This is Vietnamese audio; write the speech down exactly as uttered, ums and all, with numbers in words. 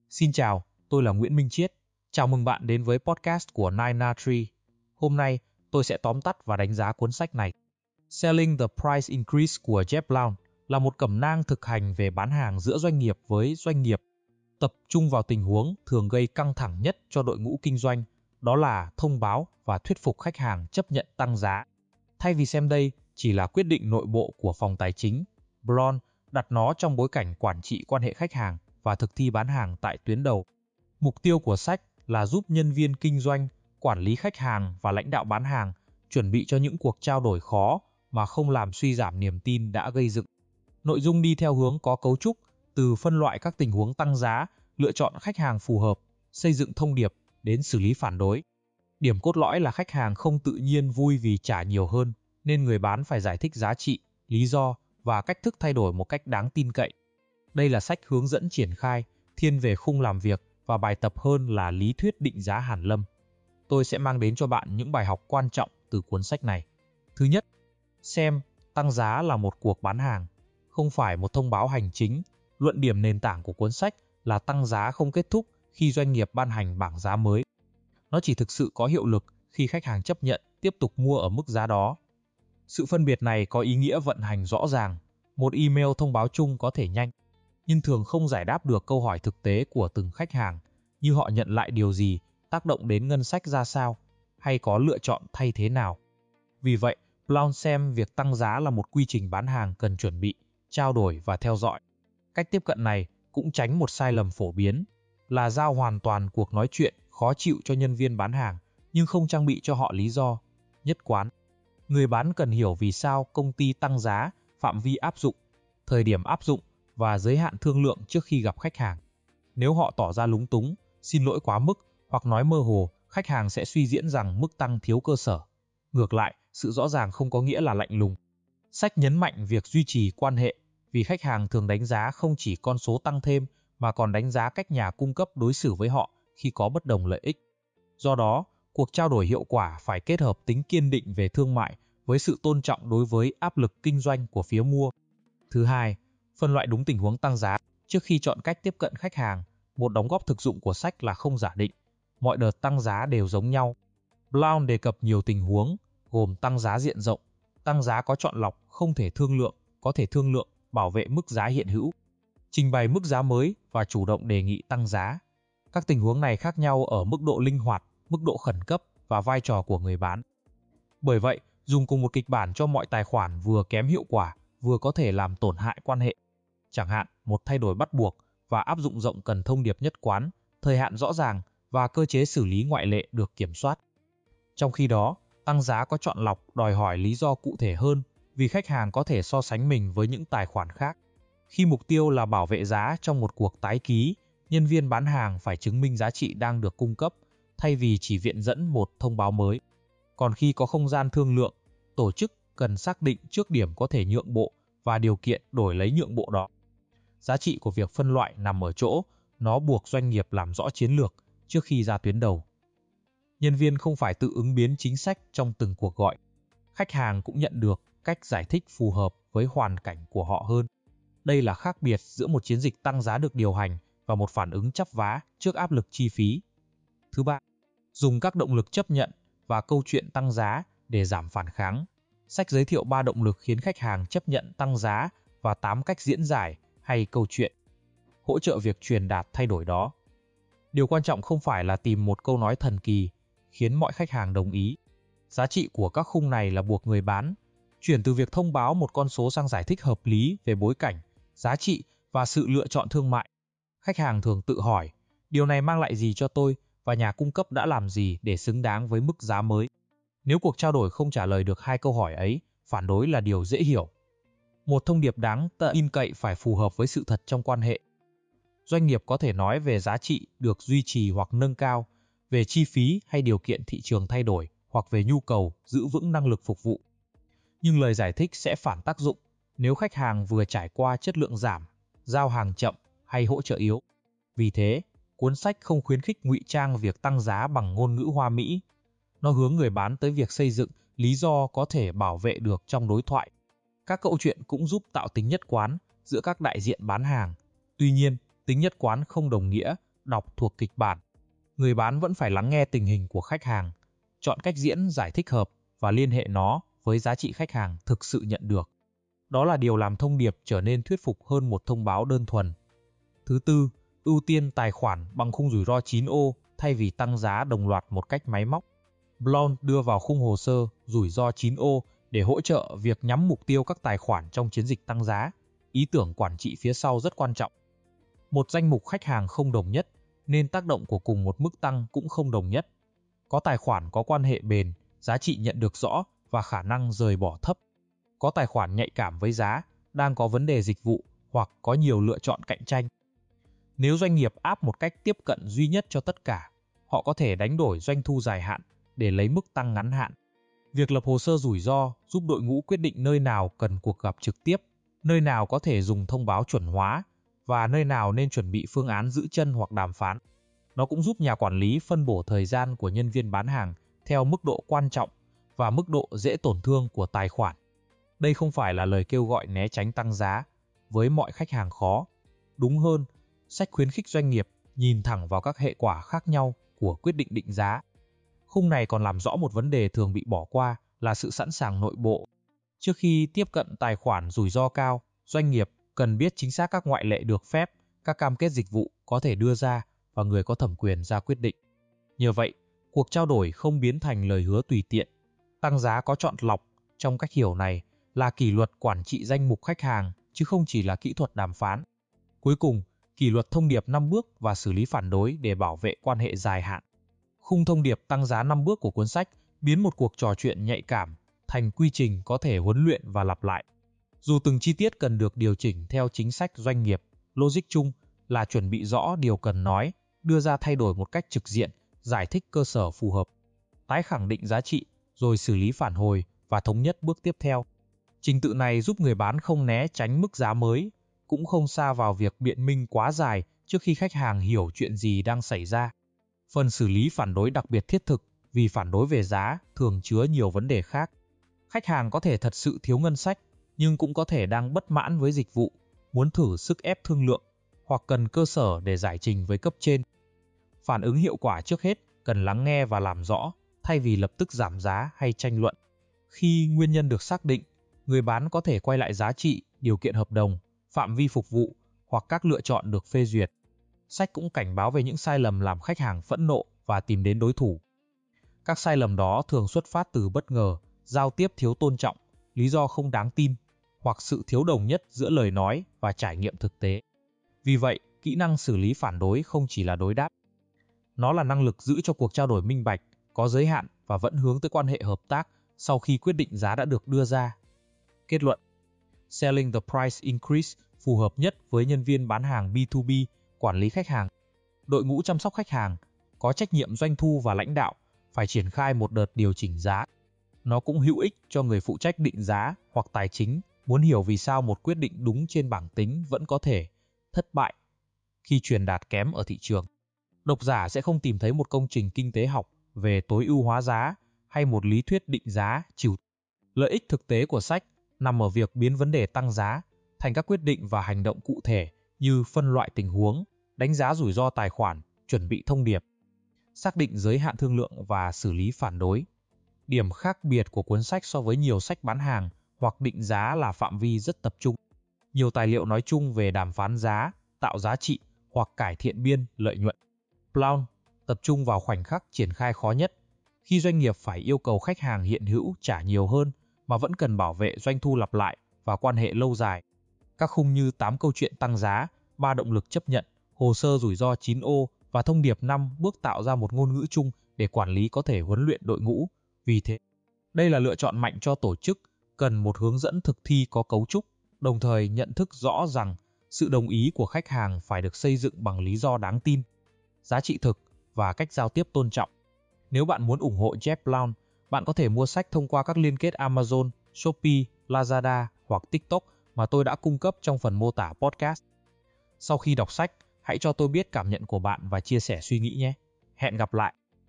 Xin chào, tôi là Nguyễn Minh Chiết. Chào mừng bạn đến với podcast của Nine Na Tree. Hôm nay, tôi sẽ tóm tắt và đánh giá cuốn sách này. Selling the Price Increase của Jeff Blount là một cẩm nang thực hành về bán hàng giữa doanh nghiệp với doanh nghiệp, tập trung vào tình huống thường gây căng thẳng nhất cho đội ngũ kinh doanh, đó là thông báo và thuyết phục khách hàng chấp nhận tăng giá. Thay vì xem đây chỉ là quyết định nội bộ của phòng tài chính, Blount đặt nó trong bối cảnh quản trị quan hệ khách hàng và thực thi bán hàng tại tuyến đầu. Mục tiêu của sách là giúp nhân viên kinh doanh, quản lý khách hàng và lãnh đạo bán hàng chuẩn bị cho những cuộc trao đổi khó mà không làm suy giảm niềm tin đã gây dựng. Nội dung đi theo hướng có cấu trúc, từ phân loại các tình huống tăng giá, lựa chọn khách hàng phù hợp, xây dựng thông điệp, đến xử lý phản đối. Điểm cốt lõi là khách hàng không tự nhiên vui vì trả nhiều hơn, nên người bán phải giải thích giá trị, lý do và cách thức thay đổi một cách đáng tin cậy. Đây là sách hướng dẫn triển khai, thiên về khung làm việc và bài tập hơn là lý thuyết định giá hàn lâm. Tôi sẽ mang đến cho bạn những bài học quan trọng từ cuốn sách này. Thứ nhất, xem tăng giá là một cuộc bán hàng, không phải một thông báo hành chính. Luận điểm nền tảng của cuốn sách là tăng giá không kết thúc khi doanh nghiệp ban hành bảng giá mới. Nó chỉ thực sự có hiệu lực khi khách hàng chấp nhận tiếp tục mua ở mức giá đó. Sự phân biệt này có ý nghĩa vận hành rõ ràng. Một email thông báo chung có thể nhanh, nhưng thường không giải đáp được câu hỏi thực tế của từng khách hàng, như họ nhận lại điều gì, tác động đến ngân sách ra sao, hay có lựa chọn thay thế nào. Vì vậy, Blount xem việc tăng giá là một quy trình bán hàng cần chuẩn bị, trao đổi và theo dõi. Cách tiếp cận này cũng tránh một sai lầm phổ biến, là giao hoàn toàn cuộc nói chuyện khó chịu cho nhân viên bán hàng, nhưng không trang bị cho họ lý do, nhất quán. Người bán cần hiểu vì sao công ty tăng giá, phạm vi áp dụng, thời điểm áp dụng và giới hạn thương lượng trước khi gặp khách hàng. Nếu họ tỏ ra lúng túng, xin lỗi quá mức hoặc nói mơ hồ, khách hàng sẽ suy diễn rằng mức tăng thiếu cơ sở. Ngược lại, sự rõ ràng không có nghĩa là lạnh lùng. Sách nhấn mạnh việc duy trì quan hệ, vì khách hàng thường đánh giá không chỉ con số tăng thêm mà còn đánh giá cách nhà cung cấp đối xử với họ khi có bất đồng lợi ích. Do đó, cuộc trao đổi hiệu quả phải kết hợp tính kiên định về thương mại với sự tôn trọng đối với áp lực kinh doanh của phía mua. Thứ hai, phân loại đúng tình huống tăng giá. Trước khi chọn cách tiếp cận khách hàng, một đóng góp thực dụng của sách là không giả định mọi đợt tăng giá đều giống nhau. Blount đề cập nhiều tình huống, gồm tăng giá diện rộng, tăng giá có chọn lọc, không thể thương lượng, có thể thương lượng, bảo vệ mức giá hiện hữu, trình bày mức giá mới và chủ động đề nghị tăng giá. Các tình huống này khác nhau ở mức độ linh hoạt, mức độ khẩn cấp và vai trò của người bán. Bởi vậy, dùng cùng một kịch bản cho mọi tài khoản vừa kém hiệu quả, vừa có thể làm tổn hại quan hệ. Chẳng hạn, một thay đổi bắt buộc và áp dụng rộng cần thông điệp nhất quán, thời hạn rõ ràng và cơ chế xử lý ngoại lệ được kiểm soát. Trong khi đó, tăng giá có chọn lọc đòi hỏi lý do cụ thể hơn, vì khách hàng có thể so sánh mình với những tài khoản khác. Khi mục tiêu là bảo vệ giá trong một cuộc tái ký, nhân viên bán hàng phải chứng minh giá trị đang được cung cấp, thay vì chỉ viện dẫn một thông báo mới. Còn khi có không gian thương lượng, tổ chức cần xác định trước điểm có thể nhượng bộ và điều kiện đổi lấy nhượng bộ đó. Giá trị của việc phân loại nằm ở chỗ, nó buộc doanh nghiệp làm rõ chiến lược trước khi ra tuyến đầu. Nhân viên không phải tự ứng biến chính sách trong từng cuộc gọi. Khách hàng cũng nhận được cách giải thích phù hợp với hoàn cảnh của họ hơn. Đây là khác biệt giữa một chiến dịch tăng giá được điều hành và một phản ứng chắp vá trước áp lực chi phí. Thứ ba, dùng các động lực chấp nhận và câu chuyện tăng giá để giảm phản kháng. Sách giới thiệu ba động lực khiến khách hàng chấp nhận tăng giá và tám cách diễn giải hay câu chuyện hỗ trợ việc truyền đạt thay đổi đó. Điều quan trọng không phải là tìm một câu nói thần kỳ khiến mọi khách hàng đồng ý. Giá trị của các khung này là buộc người bán chuyển từ việc thông báo một con số sang giải thích hợp lý về bối cảnh, giá trị và sự lựa chọn thương mại. Khách hàng thường tự hỏi, điều này mang lại gì cho tôi và nhà cung cấp đã làm gì để xứng đáng với mức giá mới? Nếu cuộc trao đổi không trả lời được hai câu hỏi ấy, phản đối là điều dễ hiểu. Một thông điệp đáng tin cậy phải phù hợp với sự thật trong quan hệ. Doanh nghiệp có thể nói về giá trị được duy trì hoặc nâng cao, về chi phí hay điều kiện thị trường thay đổi, hoặc về nhu cầu giữ vững năng lực phục vụ. Nhưng lời giải thích sẽ phản tác dụng nếu khách hàng vừa trải qua chất lượng giảm, giao hàng chậm hay hỗ trợ yếu. Vì thế, cuốn sách không khuyến khích ngụy trang việc tăng giá bằng ngôn ngữ hoa mỹ. Nó hướng người bán tới việc xây dựng lý do có thể bảo vệ được trong đối thoại. Các câu chuyện cũng giúp tạo tính nhất quán giữa các đại diện bán hàng. Tuy nhiên, tính nhất quán không đồng nghĩa đọc thuộc kịch bản. Người bán vẫn phải lắng nghe tình hình của khách hàng, chọn cách diễn giải thích hợp và liên hệ nó với giá trị khách hàng thực sự nhận được. Đó là điều làm thông điệp trở nên thuyết phục hơn một thông báo đơn thuần. Thứ tư, ưu tiên tài khoản bằng khung rủi ro chín ô thay vì tăng giá đồng loạt một cách máy móc. Blount đưa vào khung hồ sơ rủi ro chín ô để hỗ trợ việc nhắm mục tiêu các tài khoản trong chiến dịch tăng giá. Ý tưởng quản trị phía sau rất quan trọng. Một danh mục khách hàng không đồng nhất, nên tác động của cùng một mức tăng cũng không đồng nhất. Có tài khoản có quan hệ bền, giá trị nhận được rõ và khả năng rời bỏ thấp. Có tài khoản nhạy cảm với giá, đang có vấn đề dịch vụ hoặc có nhiều lựa chọn cạnh tranh. Nếu doanh nghiệp áp một cách tiếp cận duy nhất cho tất cả, họ có thể đánh đổi doanh thu dài hạn để lấy mức tăng ngắn hạn. Việc lập hồ sơ rủi ro giúp đội ngũ quyết định nơi nào cần cuộc gặp trực tiếp, nơi nào có thể dùng thông báo chuẩn hóa và nơi nào nên chuẩn bị phương án giữ chân hoặc đàm phán. Nó cũng giúp nhà quản lý phân bổ thời gian của nhân viên bán hàng theo mức độ quan trọng và mức độ dễ tổn thương của tài khoản. Đây không phải là lời kêu gọi né tránh tăng giá với mọi khách hàng khó. Đúng hơn, sách khuyến khích doanh nghiệp nhìn thẳng vào các hệ quả khác nhau của quyết định định giá. Khung này còn làm rõ một vấn đề thường bị bỏ qua là sự sẵn sàng nội bộ. Trước khi tiếp cận tài khoản rủi ro cao, doanh nghiệp cần biết chính xác các ngoại lệ được phép, các cam kết dịch vụ có thể đưa ra và người có thẩm quyền ra quyết định. Nhờ vậy, cuộc trao đổi không biến thành lời hứa tùy tiện. Tăng giá có chọn lọc trong cách hiểu này là kỷ luật quản trị danh mục khách hàng chứ không chỉ là kỹ thuật đàm phán. Cuối cùng, kỷ luật thông điệp năm bước và xử lý phản đối để bảo vệ quan hệ dài hạn. Khung thông điệp tăng giá năm bước của cuốn sách biến một cuộc trò chuyện nhạy cảm thành quy trình có thể huấn luyện và lặp lại. Dù từng chi tiết cần được điều chỉnh theo chính sách doanh nghiệp, logic chung là chuẩn bị rõ điều cần nói, đưa ra thay đổi một cách trực diện, giải thích cơ sở phù hợp, tái khẳng định giá trị, rồi xử lý phản hồi và thống nhất bước tiếp theo. Trình tự này giúp người bán không né tránh mức giá mới, cũng không sa vào việc biện minh quá dài trước khi khách hàng hiểu chuyện gì đang xảy ra. Phần xử lý phản đối đặc biệt thiết thực vì phản đối về giá thường chứa nhiều vấn đề khác. Khách hàng có thể thật sự thiếu ngân sách, nhưng cũng có thể đang bất mãn với dịch vụ, muốn thử sức ép thương lượng, hoặc cần cơ sở để giải trình với cấp trên. Phản ứng hiệu quả trước hết cần lắng nghe và làm rõ, thay vì lập tức giảm giá hay tranh luận. Khi nguyên nhân được xác định, người bán có thể quay lại giá trị, điều kiện hợp đồng, phạm vi phục vụ hoặc các lựa chọn được phê duyệt. Sách cũng cảnh báo về những sai lầm làm khách hàng phẫn nộ và tìm đến đối thủ. Các sai lầm đó thường xuất phát từ bất ngờ, giao tiếp thiếu tôn trọng, lý do không đáng tin, hoặc sự thiếu đồng nhất giữa lời nói và trải nghiệm thực tế. Vì vậy, kỹ năng xử lý phản đối không chỉ là đối đáp. Nó là năng lực giữ cho cuộc trao đổi minh bạch, có giới hạn và vẫn hướng tới quan hệ hợp tác sau khi quyết định giá đã được đưa ra. Kết luận: Selling the Price Increase phù hợp nhất với nhân viên bán hàng B hai B, quản lý khách hàng, đội ngũ chăm sóc khách hàng, có trách nhiệm doanh thu và lãnh đạo, phải triển khai một đợt điều chỉnh giá. Nó cũng hữu ích cho người phụ trách định giá hoặc tài chính muốn hiểu vì sao một quyết định đúng trên bảng tính vẫn có thể thất bại khi truyền đạt kém ở thị trường. Độc giả sẽ không tìm thấy một công trình kinh tế học về tối ưu hóa giá hay một lý thuyết định giá trừu. Lợi ích thực tế của sách nằm ở việc biến vấn đề tăng giá thành các quyết định và hành động cụ thể như phân loại tình huống, đánh giá rủi ro tài khoản, chuẩn bị thông điệp, xác định giới hạn thương lượng và xử lý phản đối. Điểm khác biệt của cuốn sách so với nhiều sách bán hàng hoặc định giá là phạm vi rất tập trung. Nhiều tài liệu nói chung về đàm phán giá, tạo giá trị hoặc cải thiện biên lợi nhuận. Blount tập trung vào khoảnh khắc triển khai khó nhất, khi doanh nghiệp phải yêu cầu khách hàng hiện hữu trả nhiều hơn mà vẫn cần bảo vệ doanh thu lặp lại và quan hệ lâu dài. Các khung như tám câu chuyện tăng giá, ba động lực chấp nhận, hồ sơ rủi ro chín ô và thông điệp năm bước tạo ra một ngôn ngữ chung để quản lý có thể huấn luyện đội ngũ. Vì thế, đây là lựa chọn mạnh cho tổ chức cần một hướng dẫn thực thi có cấu trúc, đồng thời nhận thức rõ rằng sự đồng ý của khách hàng phải được xây dựng bằng lý do đáng tin, giá trị thực và cách giao tiếp tôn trọng. Nếu bạn muốn ủng hộ Jeff Blount, bạn có thể mua sách thông qua các liên kết Amazon, Shopee, Lazada hoặc TikTok mà tôi đã cung cấp trong phần mô tả podcast. Sau khi đọc sách, hãy cho tôi biết cảm nhận của bạn và chia sẻ suy nghĩ nhé. Hẹn gặp lại!